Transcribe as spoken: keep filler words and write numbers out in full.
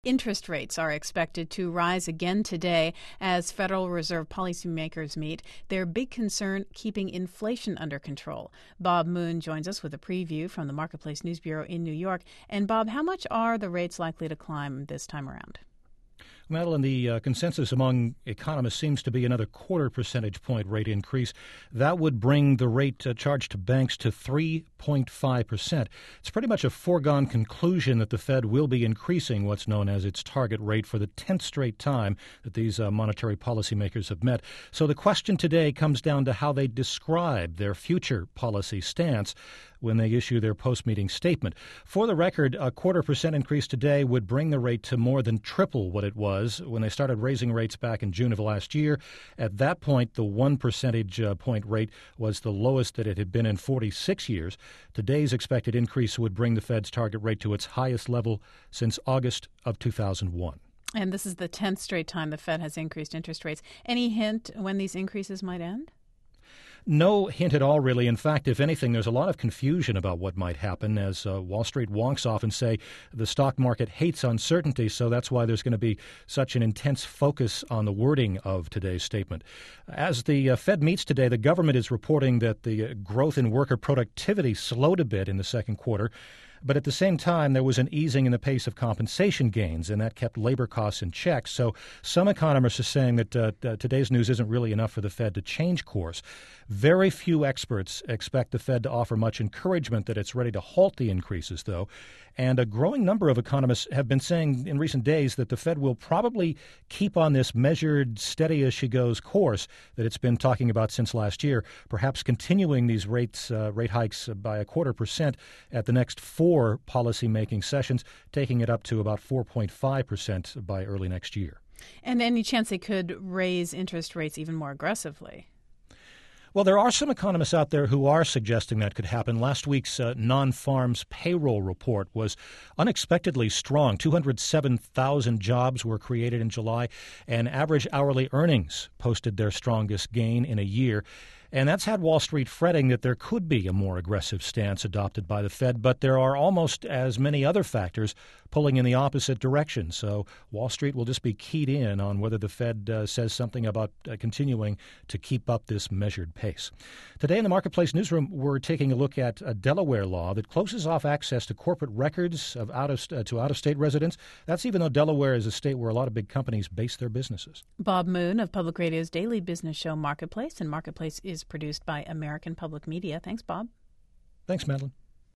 Interest rates are expected to rise again today as Federal Reserve policymakers meet. Their big concern, keeping inflation under control. Bob Moon joins us with a preview from the Marketplace News Bureau in New York. And Bob, how much are the rates likely to climb this time around? Madeline, the uh, consensus among economists seems to be another quarter percentage point rate increase. That would bring the rate uh, charged to banks to three point five percent. It's pretty much a foregone conclusion that the Fed will be increasing what's known as its target rate for the tenth straight time that these uh, monetary policymakers have met. So the question today comes down to how they describe their future policy stance when they issue their post-meeting statement. For the record, a quarter percent increase today would bring the rate to more than triple what it was when they started raising rates back in June of last year. At that point, the one percentage uh, point rate was the lowest that it had been in forty-six years. Today's expected increase would bring the Fed's target rate to its highest level since August of two thousand one. And this is the tenth straight time the Fed has increased interest rates. Any hint when these increases might end? No hint at all, really. In fact, if anything, there's a lot of confusion about what might happen. As uh, Wall Street wonks often say, the stock market hates uncertainty, so that's why there's going to be such an intense focus on the wording of today's statement. As the uh, Fed meets today, the government is reporting that the uh, growth in worker productivity slowed a bit in the second quarter. But at the same time, there was an easing in the pace of compensation gains, and that kept labor costs in check. So some economists are saying that uh, uh, today's news isn't really enough for the Fed to change course. Very few experts expect the Fed to offer much encouragement that it's ready to halt the increases, though. And a growing number of economists have been saying in recent days that the Fed will probably keep on this measured, steady-as-she-goes course that it's been talking about since last year, perhaps continuing these rates, uh, rate hikes by a quarter percent at the next four policy-making sessions, taking it up to about four point five percent by early next year. And any chance they could raise interest rates even more aggressively? Well, there are some economists out there who are suggesting that could happen. Last week's uh, non-farms payroll report was unexpectedly strong. two hundred seven thousand jobs were created in July, and average hourly earnings posted their strongest gain in a year. And that's had Wall Street fretting that there could be a more aggressive stance adopted by the Fed, but there are almost as many other factors pulling in the opposite direction. So Wall Street will just be keyed in on whether the Fed uh, says something about uh, continuing to keep up this measured pace. Today in the Marketplace Newsroom, we're taking a look at a Delaware law that closes off access to corporate records of out of, uh, to out-of-state residents. That's even though Delaware is a state where a lot of big companies base their businesses. Bob Moon of Public Radio's daily business show Marketplace, and Marketplace is produced by American Public Media. Thanks, Bob. Thanks, Madeline.